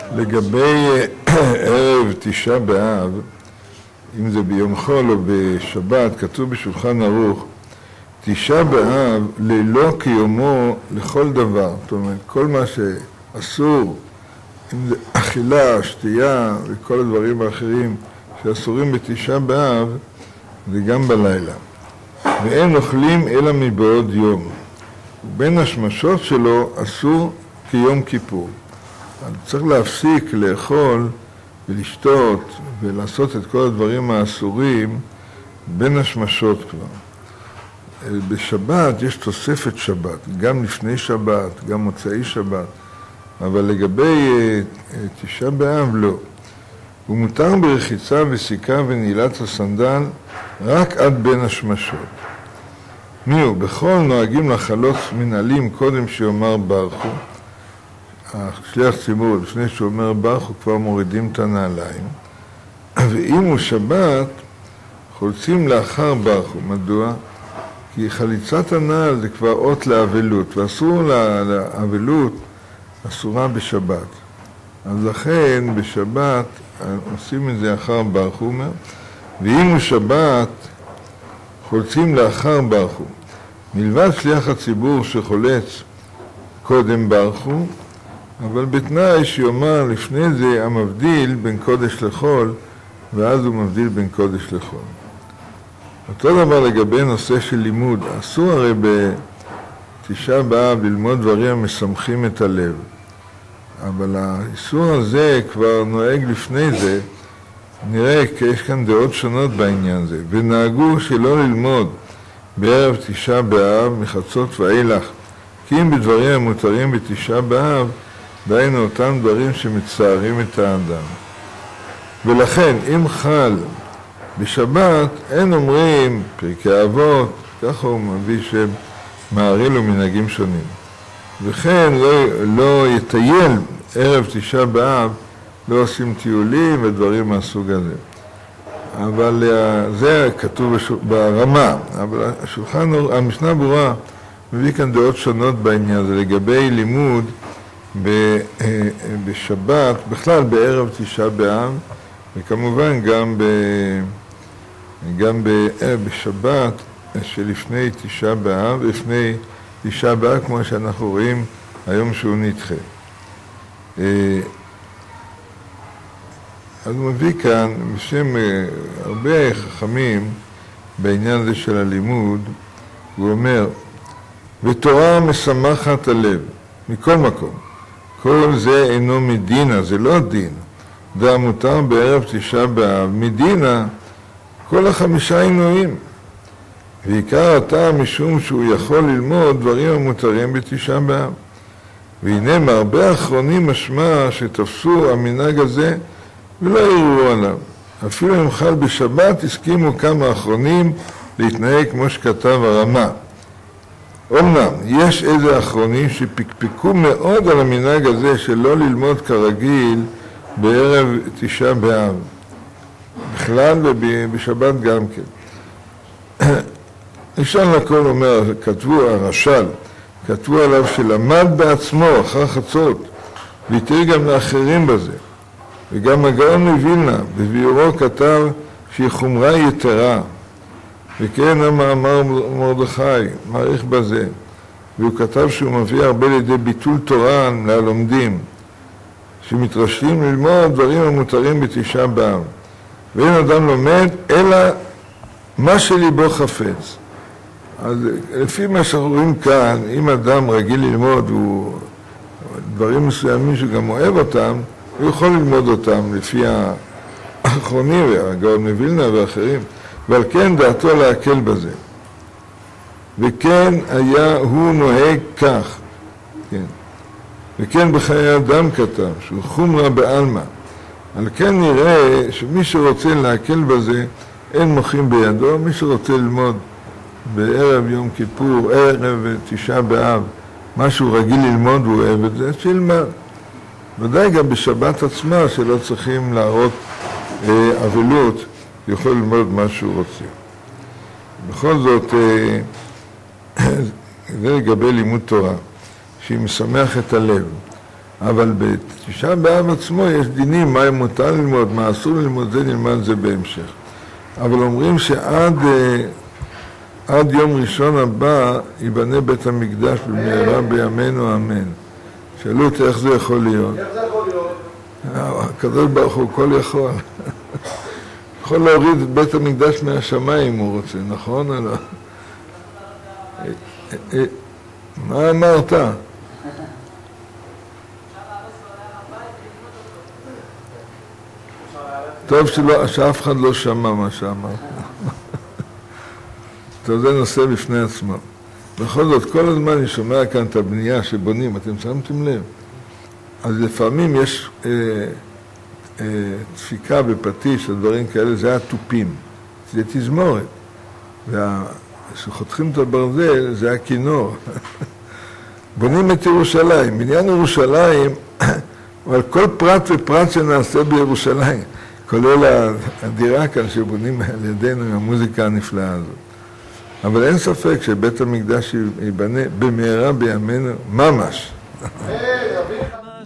לגבי ערב תשעה באב, אם זה ביום חול או בשבת, כתוב בשולחן ערוך, תשעה באב לילו כיומו לכל דבר. זאת אומרת, כל מה שאסור, אם זה אכילה, שתייה וכל הדברים האחרים שאסורים בתשעה באב, זה גם בלילה. ואין אוכלים אלא מבעוד יום. ובין השמשות שלו אסור כיום כיפור. אז צריך להפסיק לאכול ולשתות ולעשות את כל הדברים האסורים בין השמשות כבר. בשבת יש תוספת שבת, גם לפני שבת, גם מוצאי שבת, אבל לגבי תשעה באב לא. הוא מותר ברחיצה וסיכה ונעילת הסנדל רק עד בין השמשות. מיהו, בכל נוהגים לחלוץ מנהלים קודם שיאמר ברך הוא. השליח ציבור, לפני שהוא אומר ברך, הוא כבר מורידים את הנעליים. ואם הוא שבת, חולצים לאחר ברך הוא. מדוע? כי חליצת הנעל זה כבר אות לאבלות, ואסור לאבלות, אסורה בשבת. אז לכן בשבת עושים את זה אחר ברך הוא אומר, ואם הוא שבת, חולצים לאחר ברך הוא. מלבד שליח הציבור שחולץ קודם ברך הוא, אבל בתנאי שיאמר לפני זה המבדיל בין קודש לחול, ואז הוא מבדיל בין קודש לחול. אותו דבר לגבי נושא של לימוד. אסור הרי בתשעה באב ללמוד דברים המשמחים את הלב. אבל האיסור הזה כבר נוהג לפני זה. נראה כי יש כאן דעות שונות בעניין זה. ונהגו שלא ללמוד בערב תשעה באב מחצות ואילך. כי אם בדברים המותרים בתשעה באב, דהיינו אותם דברים שמצערים את האדם. ולכן, אם חל בשבת, אין אומרים פרקי אבות, ככה הוא מביא שמערי לו מנהגים שונים. וכן לא יטייל ערב תשעה באב, לא עושים טיולים ודברים מהסוג הזה. אבל זה כתוב ברמה, אבל המשנה ברורה מביא כאן דעות שונות בעניין הזה, לגבי לימוד בשבת, בכלל בערב תשעה באב, וכמובן גם בשבת שלפני תשעה באב, לפני תשעה באב, כמו שאנחנו רואים היום שהוא נדחה. אז הוא מביא כאן, בשם הרבה חכמים בעניין הזה של הלימוד, הוא אומר, ותורה משמחת הלב, מכל מקום. כל זה אינו מדינה, זה לא דין. והמותר בערב תשעה באב, מדינה, כל החמישה עינויים. ועיקר הטעם משום שהוא יכול ללמוד דברים המותרים בתשעה באב. והנה מהרבה האחרונים משמע שתפסו המנהג הזה ולא יראו עליו. אפילו אם חל בשבת הסכימו כמה אחרונים להתנהג כמו שכתב הרמה. אומנם, יש איזה אחרונים שפקפקו מאוד על המנהג הזה שלא ללמוד כרגיל בערב תשעה באב. בכלל ובשבת גם כן. ראשון לכל אומר, כתבו הרש"ל, כתבו עליו שלמד בעצמו אחר חצות, והתיר גם לאחרים בזה. וגם הגאון מווילנה, בביאורו כתב שהיא חומרה יתרה. וכן המאמר מרדכי, מעריך בזה. והוא כתב שהוא מביא הרבה לידי ביטול תורה ללומדים, שמתרשלים ללמוד דברים המותרים בתשעה באב. ואין אדם לומד, אלא מה שליבו חפץ. אז לפי מה שאנחנו רואים כאן, אם אדם רגיל ללמוד, דברים מסוימים שגם אוהב אותם, הוא יכול ללמוד אותם לפי האחרונים, הגאון מווילנה ואחרים. ועל כן דעתו להקל בזה. וכן היה הוא נוהג כך. כן. וכן בחיי אדם כתב, שהוא חומרה בעלמא. על כן נראה שמי שרוצה להקל בזה, אין מוחים בידו. מי שרוצה ללמוד בערב יום כיפור, ערב תשעה באב, מה שהוא רגיל ללמוד והוא אוהב את זה, שילמד. ודאי גם בשבת עצמה שלא צריכים להראות אבלות, יכול ללמוד מה שהוא רוצה. בכל זאת, זה לגבי לימוד תורה, שהיא משמח את הלב. אבל בתשעה באב עצמו יש דינים, מה מותר ללמוד, מה אסור ללמוד, זה נלמד זה בהמשך. אבל אומרים שעד יום ראשון הבא ייבנה בית המקדש במהרה בימינו אמן. שאלו אותי איך זה יכול להיות. איך זה יכול להיות? הקדוש ברוך הוא כל יכול. יכול להוריד את בית המקדש מהשמיים אם הוא רוצה, נכון או לא? מה אמרת? טוב שאף אחד לא שמע מה שאמר. טוב, זה נושא בפני עצמו. בכל זאת, כל הזמן אני שומע כאן את הבנייה שבונים, אתם שמתם לב? אז לפעמים יש דפיקה בפטיש, הדברים כאלה, זה התופים, זה תזמורת. כשחותכים את הברזל, זה הכינור. בונים את ירושלים. בניין ירושלים, אבל כל פרט ופרט שנעשה בירושלים, כולל הדירה כאן שבונים על ידינו עם המוזיקה הנפלאה הזאת. אבל אין ספק שבית המקדש ייבנה במהרה בימינו ממש.